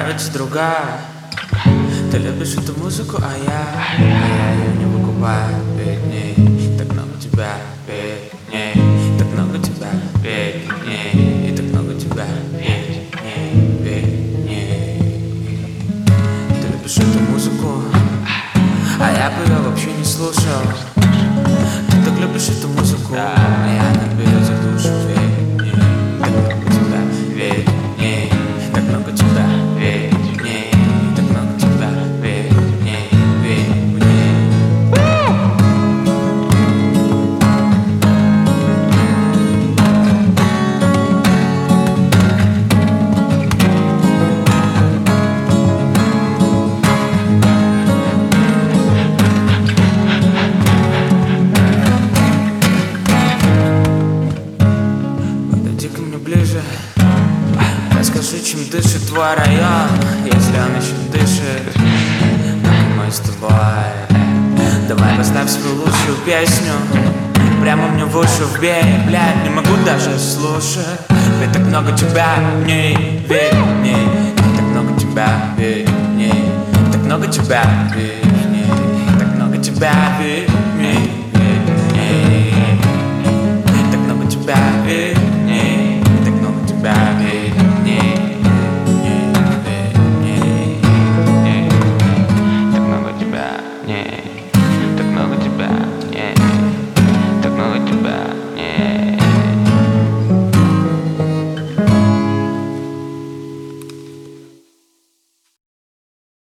нравится другая. Ты любишь эту музыку, а я ее не выкупаю. Перед ней так много тебя, перед ней так много тебя, перед ней и так много тебя, перед ней. Ты любишь эту музыку, а я бы ее вообще не слушал. Ты так любишь эту музыку, а я она берет за душу. Перед ней так много тебя, перед ней так много тебя, перед ней, перед ней. Подойди ко мне ближе, расскажи, чем дышит твой район, если он еще дышит. Мы с тобой. Давай поставь свою лучшую песню прямо мне в уши вбей. Блядь, не могу даже слушать. Ведь так много тебя в ней, ведь в ней. Так много тебя, ведь в ней. Так много тебя, ведь в ней. Так много тебя, ведь